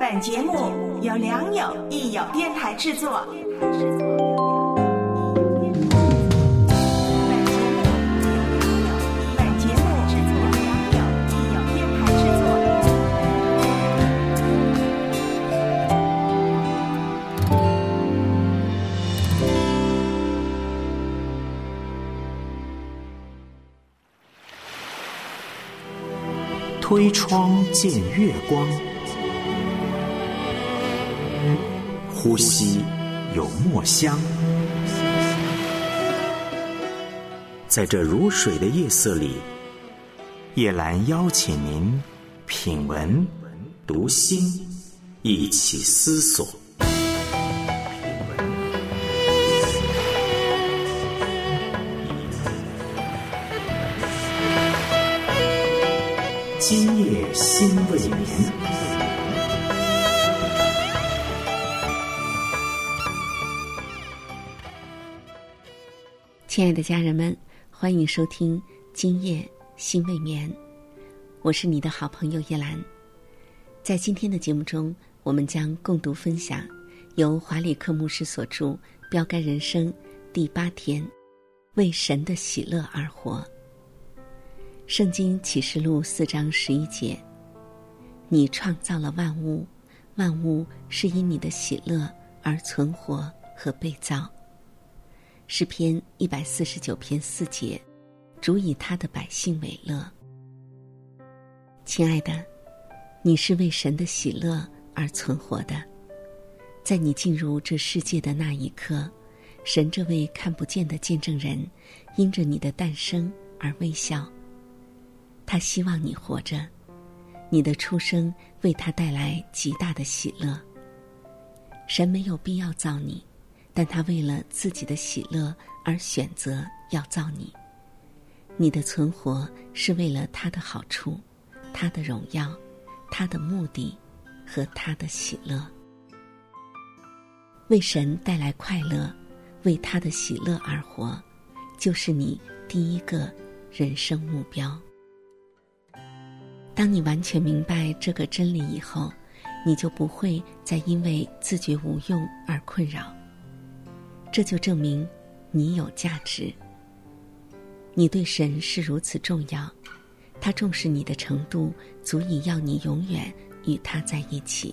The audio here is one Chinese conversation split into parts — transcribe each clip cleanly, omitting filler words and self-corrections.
本节目由良友益友电台制作。 推窗见月光，呼吸有墨香。在这如水的夜色里，叶兰邀请您品文读心，一起思索。今夜心未眠。 亲爱的家人们，欢迎收听今夜心未眠，我是你的好朋友叶兰。在今天的节目中，我们将共读分享由华里克牧师所著《标杆人生》第8天，为神的喜乐而活。圣经启示录4章11节，你创造了万物，万物是因你的喜乐而存活和被造。诗篇149篇4节，主以他的百姓为乐。亲爱的，你是为神的喜乐而存活的。在你进入这世界的那一刻，神这位看不见的见证人因着你的诞生而微笑。他希望你活着，你的出生为他带来极大的喜乐。神没有必要造你，但他为了自己的喜乐而选择要造你。你的存活是为了他的好处，他的荣耀，他的目的和他的喜乐。为神带来快乐，为他的喜乐而活，就是你第一个人生目标。当你完全明白这个真理以后，你就不会再因为自觉无用而困扰。这就证明你有价值。你对神是如此重要，他重视你的程度足以要你永远与他在一起。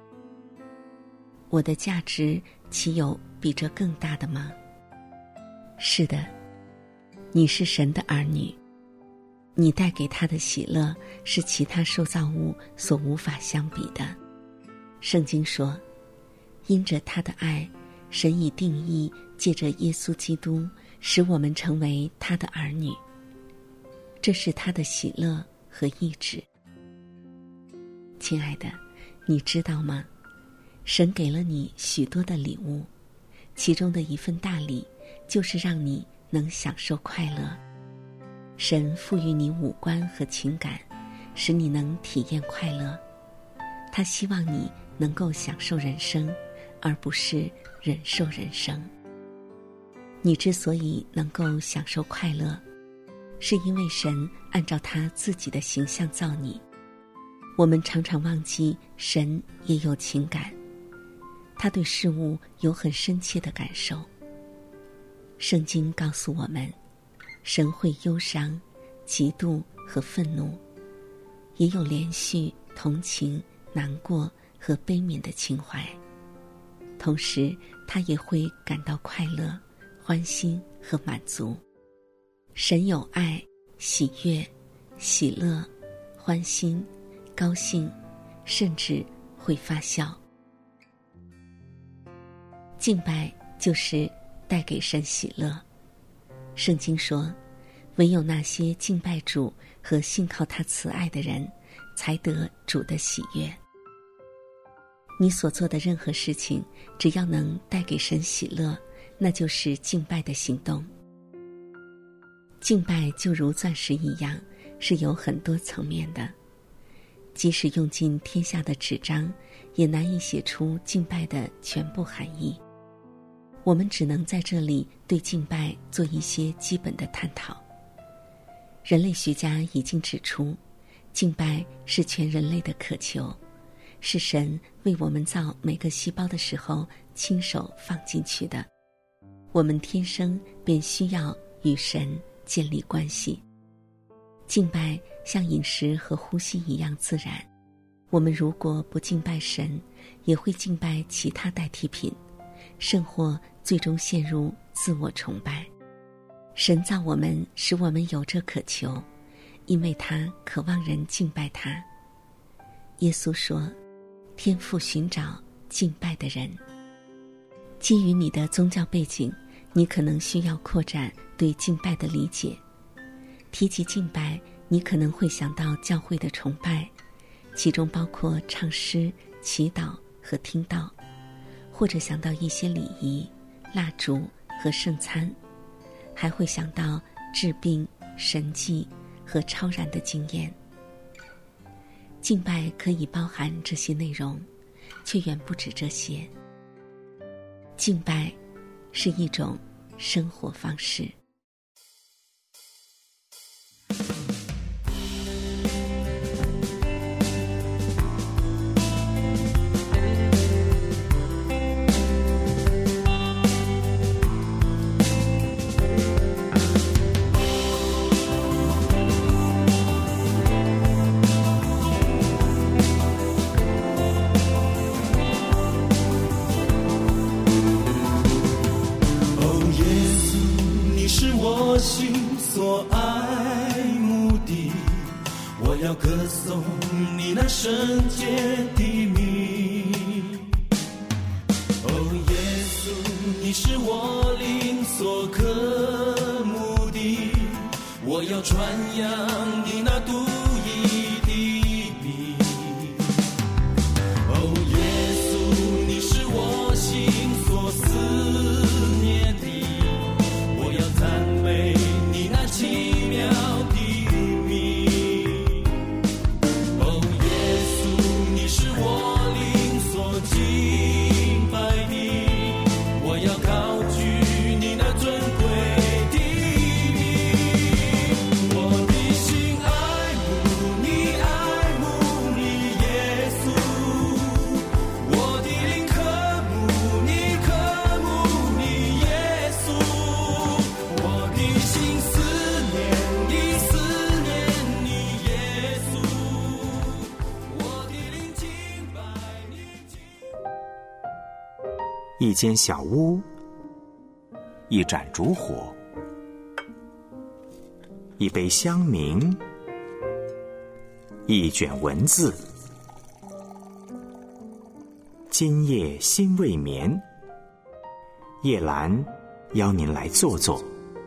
我的价值岂有比这更大的吗？是的，你是神的儿女，你带给他的喜乐是其他受造物所无法相比的。圣经说，因着他的爱，神已定义借着耶稣基督使我们成为他的儿女，这是他的喜乐和意志。亲爱的，你知道吗？神给了你许多的礼物，其中的一份大礼就是让你能享受快乐。神赋予你五官和情感，使你能体验快乐。他希望你能够享受人生，而不是忍受人生。你之所以能够享受快乐，是因为神按照他自己的形象造你。我们常常忘记神也有情感，他对事物有很深切的感受。圣经告诉我们，神会忧伤、嫉妒和愤怒，也有怜恤、同情、难过和悲悯的情怀。同时他也会感到快乐、欢欣和满足。神有爱、喜悦、喜乐、欢欣、高兴，甚至会发笑。敬拜就是带给神喜乐。圣经说，唯有那些敬拜主和信靠他慈爱的人，才得主的喜悦。你所做的任何事情，只要能带给神喜乐，那就是敬拜的行动。敬拜就如钻石一样，是有很多层面的。即使用尽天下的纸张，也难以写出敬拜的全部含义。我们只能在这里对敬拜做一些基本的探讨。人类学家已经指出，敬拜是全人类的渴求， 是神为我们造每个细胞的时候亲手放进去的。我们天生便需要与神建立关系。敬拜像饮食和呼吸一样自然，我们如果不敬拜神，也会敬拜其他代替品，甚或最终陷入自我崇拜。神造我们，使我们有这渴求，因为他渴望人敬拜他。耶稣说，天父寻找敬拜的人。基于你的宗教背景，你可能需要扩展对敬拜的理解。提及敬拜，你可能会想到教会的崇拜，其中包括唱诗、祈祷和听道，或者想到一些礼仪、蜡烛和圣餐，还会想到治病、神迹和超然的经验。敬拜可以包含这些内容，却远不止这些。敬拜是一种生活方式。 心所爱慕的，我要歌颂你那圣洁的名。哦，耶稣，你是我灵所渴慕的，我要传扬你那独一的名。哦，耶稣，你是我心所思念的，我要赞美你那奇妙的名。哦，耶稣，你是我灵所敬拜的，我要高举你那尊贵的名。我的心爱慕你，爱慕你，耶稣，我的灵渴慕你，渴慕你，耶稣，我的心思念你，思念你，耶稣，我的灵敬拜你。 一间小屋，一盏烛火，一杯香茗，一卷文字。今夜心未眠，叶兰邀您来坐坐。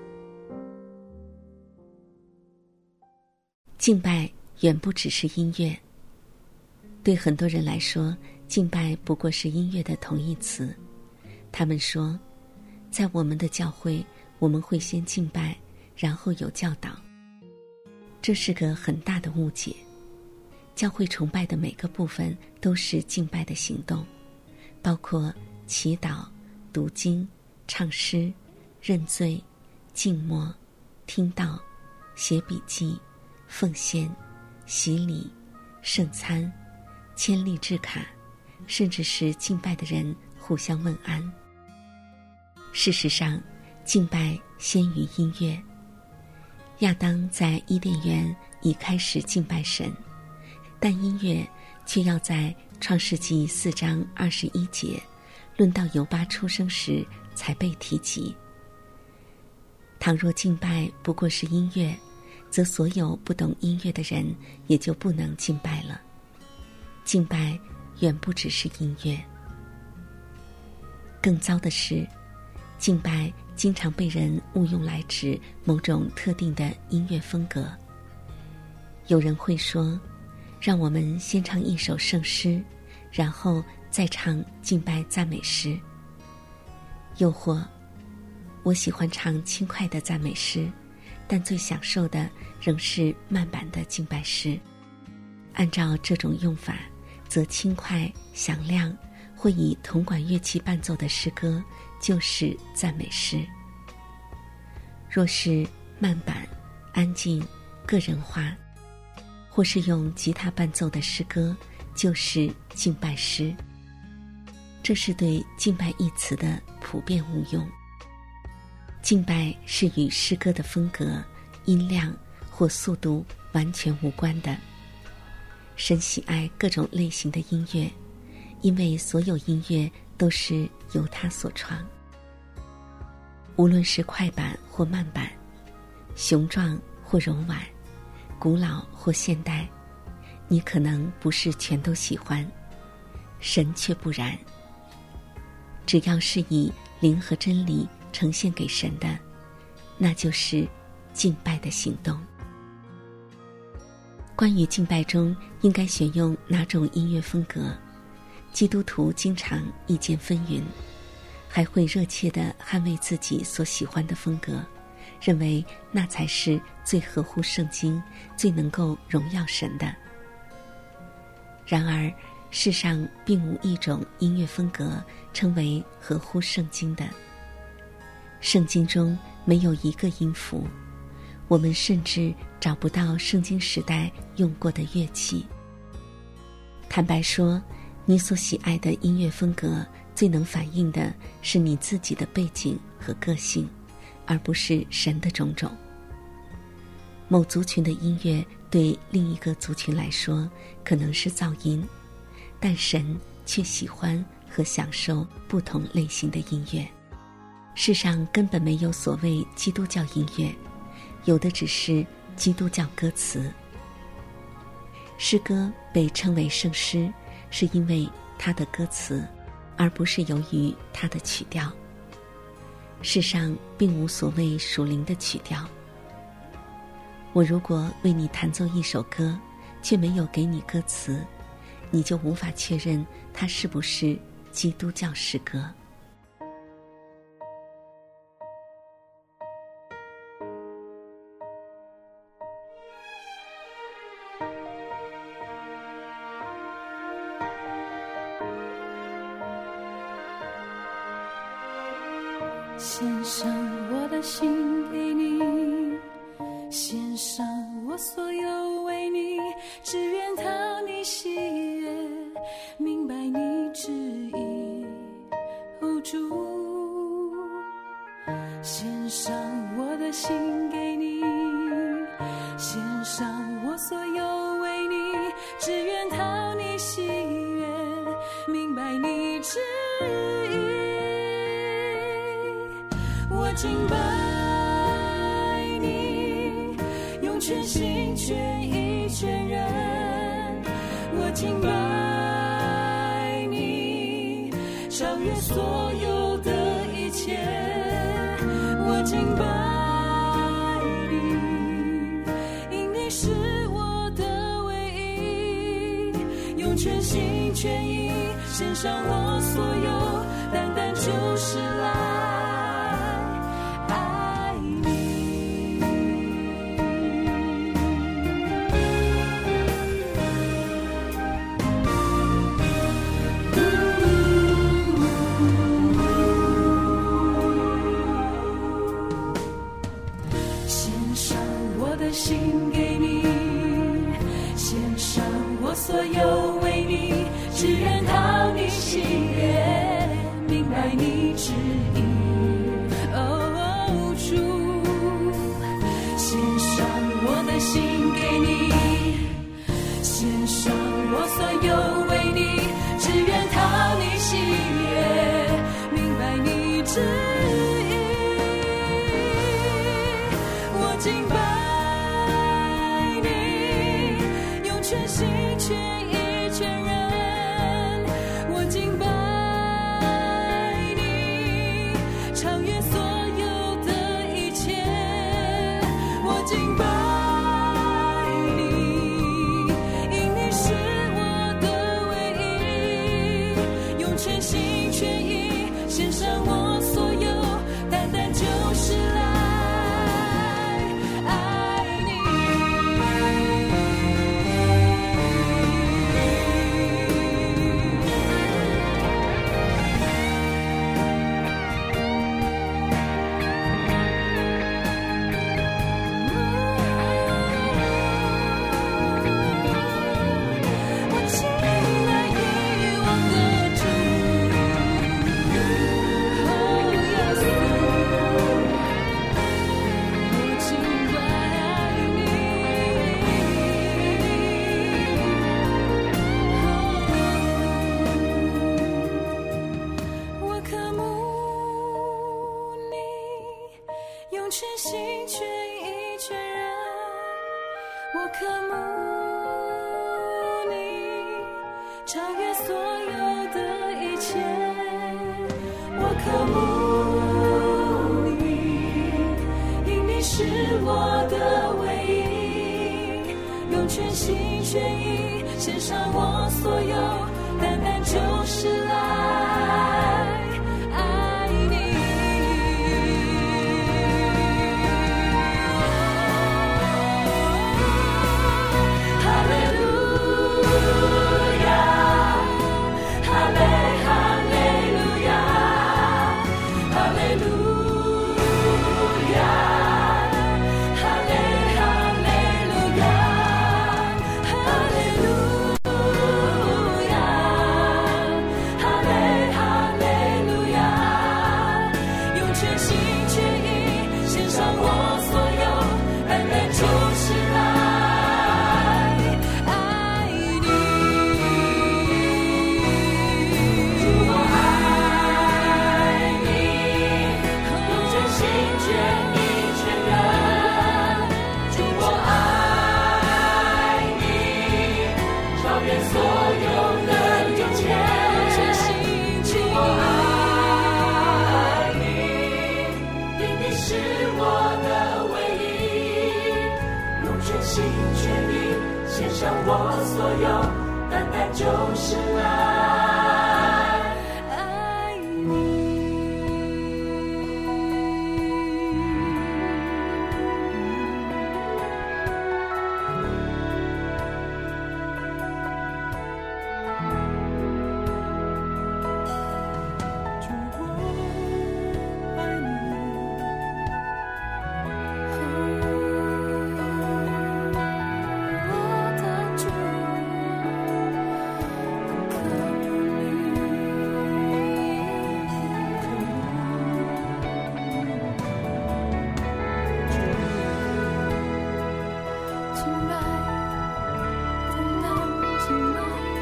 敬拜远不只是音乐，对很多人来说，敬拜不过是音乐的同义词。他们说，在我们的教会，我们会先敬拜，然后有教导。这是个很大的误解。教会崇拜的每个部分都是敬拜的行动，包括祈祷、读经、唱诗、认罪、静默、听道、写笔记、奉献、洗礼、圣餐、签立制卡，甚至是敬拜的人互相问安。事实上，敬拜先于音乐。亚当在伊甸园已开始敬拜神，但音乐却要在创世纪4章21节论到犹巴出生时才被提及。倘若敬拜不过是音乐，则所有不懂音乐的人也就不能敬拜了。敬拜远不只是音乐。更糟的是，敬拜经常被人误用来指某种特定的音乐风格。有人会说，让我们先唱一首圣诗，然后再唱敬拜赞美诗。又或，我喜欢唱轻快的赞美诗，但最享受的仍是慢板的敬拜诗。按照这种用法，则轻快、响亮或以铜管乐器伴奏的诗歌就是赞美诗。若是慢板、安静、个人化，或是用吉他伴奏的诗歌， 就是敬拜诗。这是对敬拜一词的普遍误用。敬拜是与诗歌的风格、音量或速度完全无关的。神喜爱各种类型的音乐，因为所有音乐都是由他所创。无论是快板或慢板，雄壮或柔婉，古老或现代，你可能不是全都喜欢，神却不然。只要是以灵和真理呈现给神的，那就是敬拜的行动。关于敬拜中应该选用哪种音乐风格，基督徒经常意见纷纭，还会热切地捍卫自己所喜欢的风格，认为那才是最合乎圣经、最能够荣耀神的。然而世上并无一种音乐风格称为合乎圣经的。圣经中没有一个音符，我们甚至找不到圣经时代用过的乐器。坦白说，你所喜爱的音乐风格最能反映的是你自己的背景和个性，而不是神的种种。某族群的音乐对另一个族群来说可能是噪音，但神却喜欢和享受不同类型的音乐。世上根本没有所谓基督教音乐，有的只是基督教歌词。诗歌被称为圣诗，是因为它的歌词，而不是由于它的曲调。世上并无所谓属灵的曲调。我如果为你弹奏一首歌，却没有给你歌词，你就无法确认它是不是基督教诗歌。 献上我的心给你，献上我所有为你，只愿讨你喜悦，明白你旨意。哦主，献上我的心给你，献上我所有为你，只愿讨你喜悦，明白你旨意。我敬拜你，用全心全意全人。我敬拜你，超越所有的一切。我敬拜你，因你是我的唯一。用全心全意献上我所有，单单就是来心给你，献上我所有为你，只愿讨你喜悦，明白你旨意。哦主，献上我的心给你，献上我所有为你，只愿讨你喜悦，明白你旨意。我敬拜全心全意全人，我敬拜你，超越所有的一切。我敬拜你，因你是我的唯一。用全心全意献上我所有，单单就是来我敬渴慕你，超越所有的一切。我渴慕你，因你是我的唯一，用全心全意献上我所有，单单就是来爱你。哈利路亚，哈利哈利路亚，哈利路亚，哈利哈利路亚，哈利路亚，哈利哈利路亚，用全心全意献上我所有，单单就是来爱你。主我爱你，用全心全意全人。主我爱你，超越所有的一切。全心全意爱你，因你是我的唯一，用全心全意献上我所有，单单就是来爱你。主我爱你，我的主，渴慕你，敬拜，单单敬拜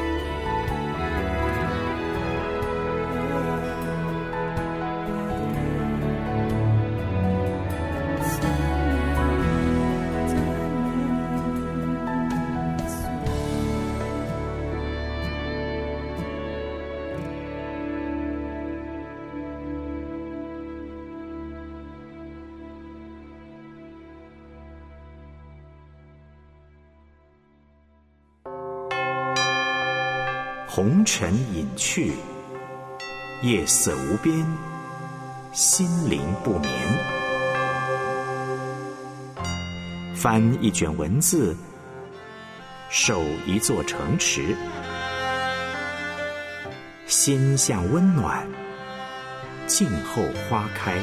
红尘隐去，夜色无边，心灵不眠。翻一卷文字，守一座城池，心向温暖，静候花开。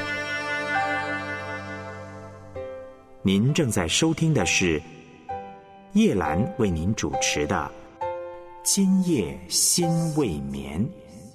您正在收听的是叶兰为您主持的今夜心未眠。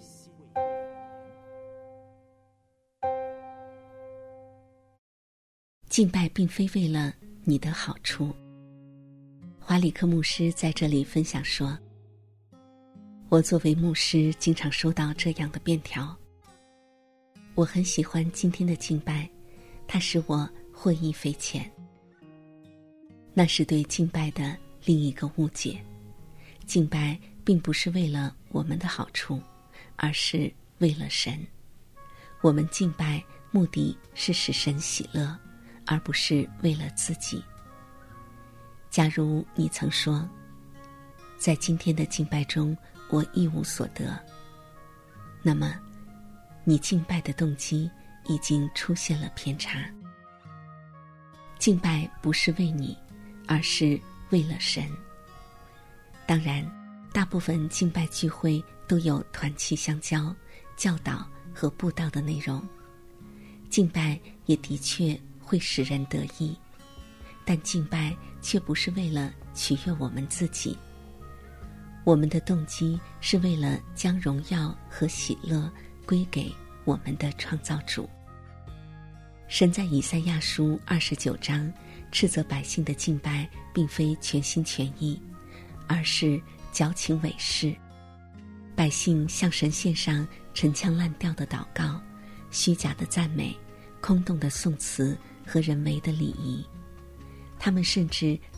敬拜并非为了你的好处。华里克牧师在这里分享说，我作为牧师经常收到这样的便条，我很喜欢今天的敬拜，它使我获益匪浅。那是对敬拜的另一个误解，敬拜并不是为了我们的好处，而是为了神。我们敬拜目的是使神喜乐，而不是为了自己。假如你曾说，在今天的敬拜中我一无所得，那么你敬拜的动机已经出现了偏差。敬拜不是为你，而是为了神。当然，大部分敬拜聚会都有团契相交、教导和布道的内容，敬拜也的确会使人得益，但敬拜却不是为了取悦我们自己。我们的动机是为了将荣耀和喜乐归给我们的创造主。神在以赛亚书29章斥责百姓的敬拜并非全心全意，而是矫情伪饰。百姓向神献上陈腔滥调的祷告、虚假的赞美、空洞的颂词和人为的礼仪。他们甚至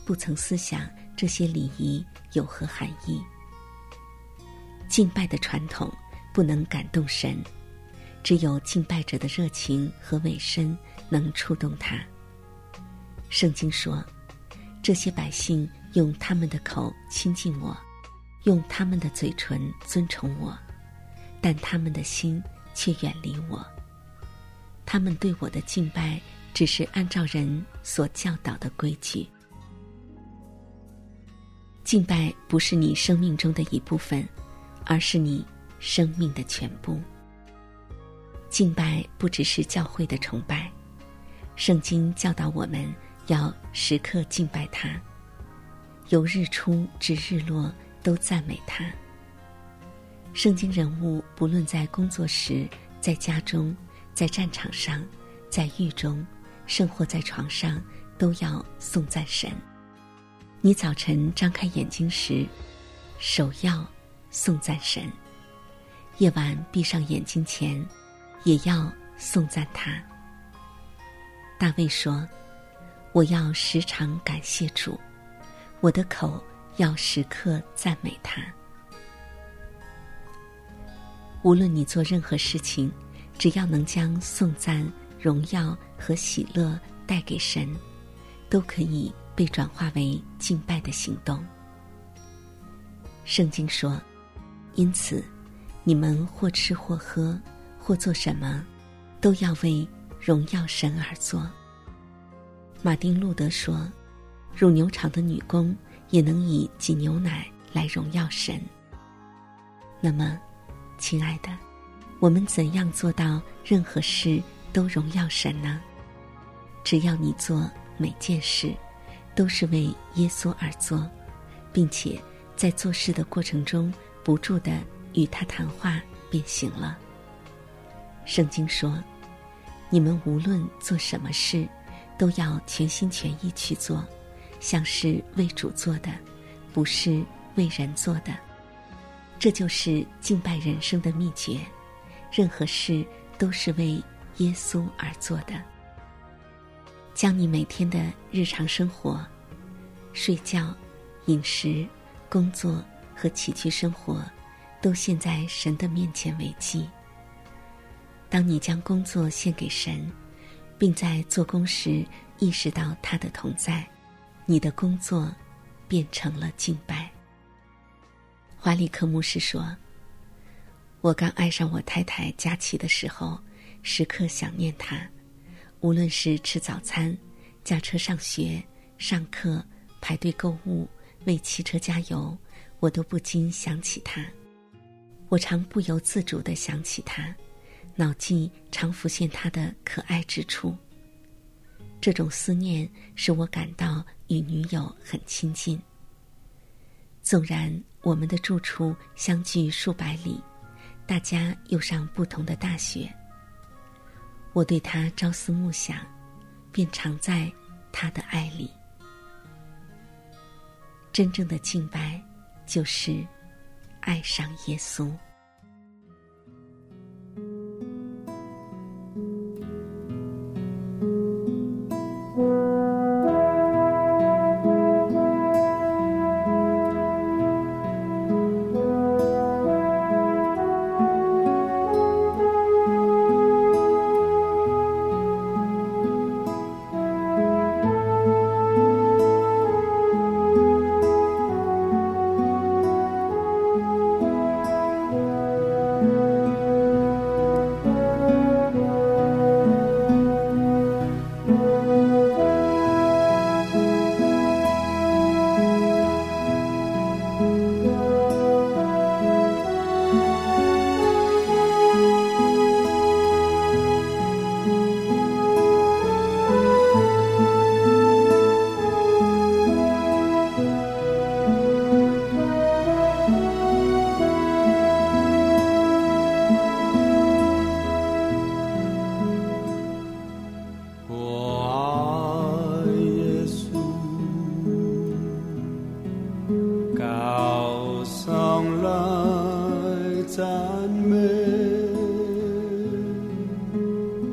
不曾思想这些礼仪有何含义。敬拜的传统不能感动神，只有敬拜者的热情和委身能触动他。圣经说，这些百姓用他们的口亲近我，用他们的嘴唇尊崇我，但他们的心却远离我。他们对我的敬拜只是按照人所教导的规矩。敬拜不是你生命中的一部分，而是你生命的全部。敬拜不只是教会的崇拜，圣经教导我们要时刻敬拜他，由日出至日落都赞美他。圣经人物不论在工作时，在家中，在战场上，在狱中，甚或在床上，都要颂赞神。你早晨张开眼睛时，首要颂赞神；夜晚闭上眼睛前，也要颂赞他。大卫说，我要时常感谢主，我的口要时刻赞美他。无论你做任何事情，只要能将颂赞、荣耀和喜乐带给神，都可以被转化为敬拜的行动。圣经说，因此你们或吃或喝或做什么，都要为荣耀神而做。马丁路德说，乳牛场的女工也能以挤牛奶来荣耀神。那么亲爱的，我们怎样做到任何事都荣耀神呢？只要你做每件事都是为耶稣而做，并且在做事的过程中不住地与他谈话便行了。圣经说，你们无论做什么事，都要全心全意去做，像是为主做的，不是为人做的。这就是敬拜人生的秘诀，任何事都是为耶稣而做的。将你每天的日常生活、睡觉、饮食、工作和起居生活都献在神的面前为祭。当你将工作献给神，并在做工时意识到他的同在，你的工作变成了敬拜。华里克牧师说，我刚爱上我太太佳琪的时候，时刻想念她，无论是吃早餐、驾车上学、上课、排队购物、为汽车加油，我都不禁想起她。我常不由自主地想起她，脑际常浮现她的可爱之处。这种思念使我感到与女友很亲近。纵然我们的住处相距数百里，大家又上不同的大学，我对她朝思暮想，便常在她的爱里。真正的敬拜就是爱上耶稣。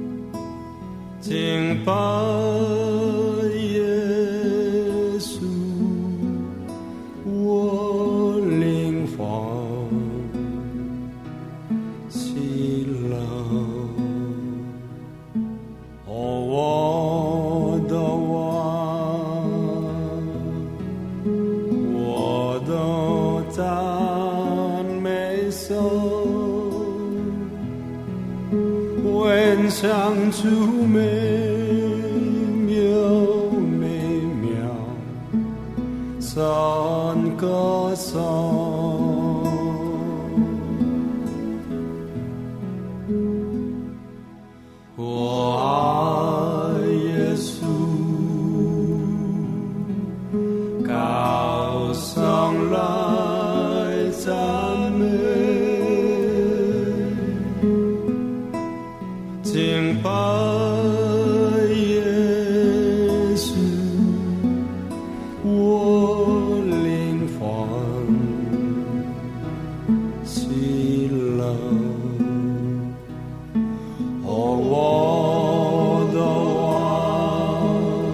敬拜耶稣。 闻上主美妙美妙赞歌颂。我爱耶稣，高声来赞美，敬拜耶稣，我灵魂喜乐。我的王，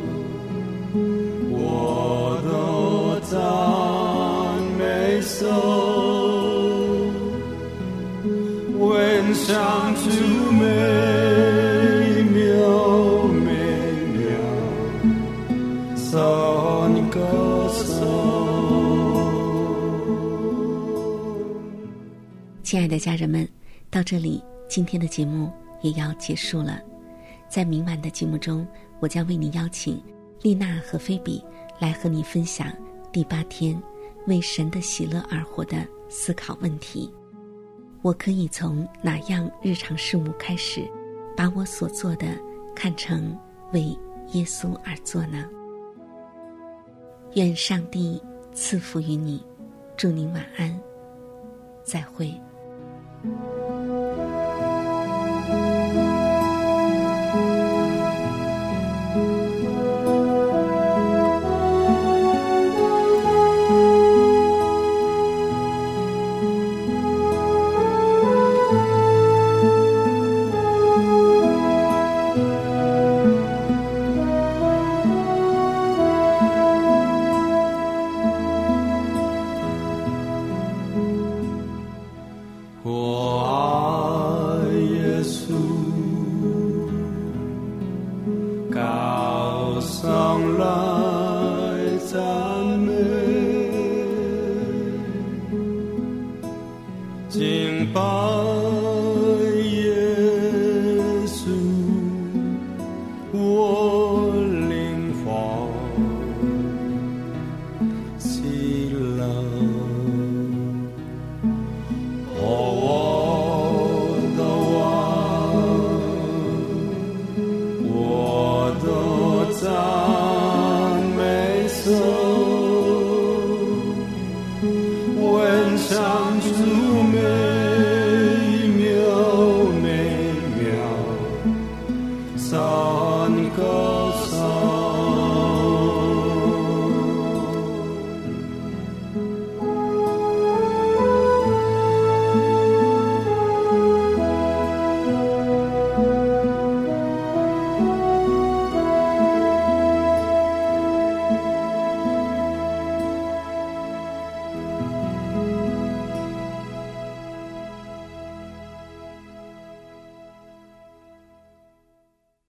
我的赞美颂，闻上主美妙美妙赞歌颂。 亲爱的家人们，到这里今天的节目也要结束了。在明晚的节目中，我将为你邀请丽娜和菲比来和你分享第8天为神的喜乐而活的思考问题。我可以从哪样日常事物开始，把我所做的看成为耶稣而做呢？愿上帝赐福于你，祝您晚安，再会。 我爱耶稣，高声来赞美，敬拜